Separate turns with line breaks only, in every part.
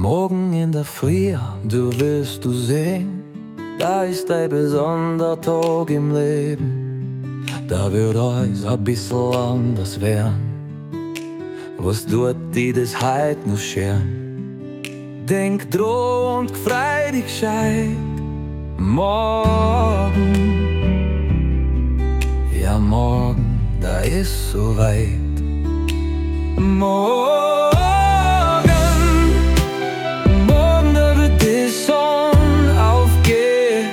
Morgen in der Früh, du willst du sehen, da ist ein besonderer Tag im Leben. Da wird alles ein bisschen anders werden. Was tut dir das heut noch scheren? Denk dran und freu dich gescheit. Morgen, ja morgen, da ist so weit. Morgen, da wird die Sonne aufgehen.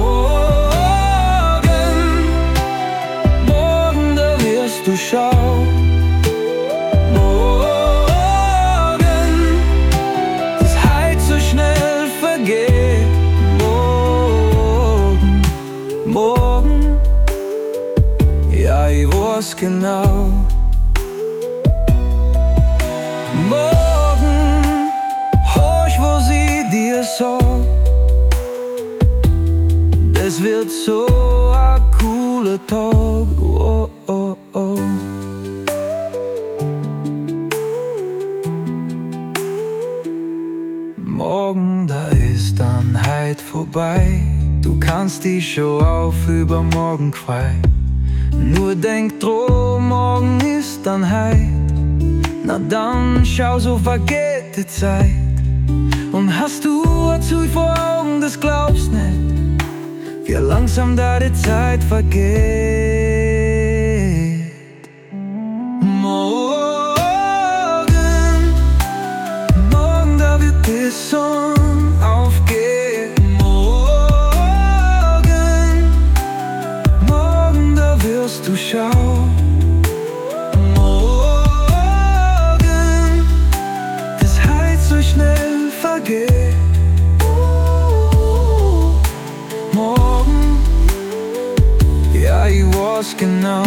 Morgen, da wirst du schauen. Morgen, das heut so schnell vergeht. Morgen, ja ich weiß genau. Morgen, horch, was ich dir sag. Das wird so ein cooler Tag. Oh, oh, oh. Morgen, da ist dann heut vorbei. Du kannst dich schon auf übermorgen freuen. Nur denk dran, morgen ist dann heut. Na dann schau, so vergeht die Zeit. Und hast du ein Ziel vor Augen, das glaubst nicht, wie langsam da die Zeit vergeht. Morgen, da wird die Sonne aufgehen. Morgen, da wirst du schauen. Schnell vergeht. Morgen, ja ich weiß genau.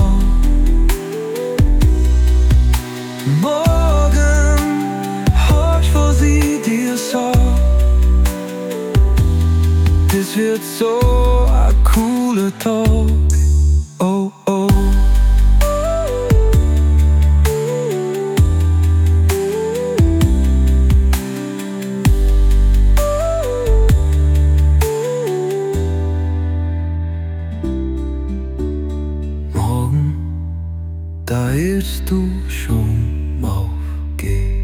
Morgen, horch, was ich dir sag. Das wird so ein cooler Tag. Oh, oh. Da willst du schon aufgehen.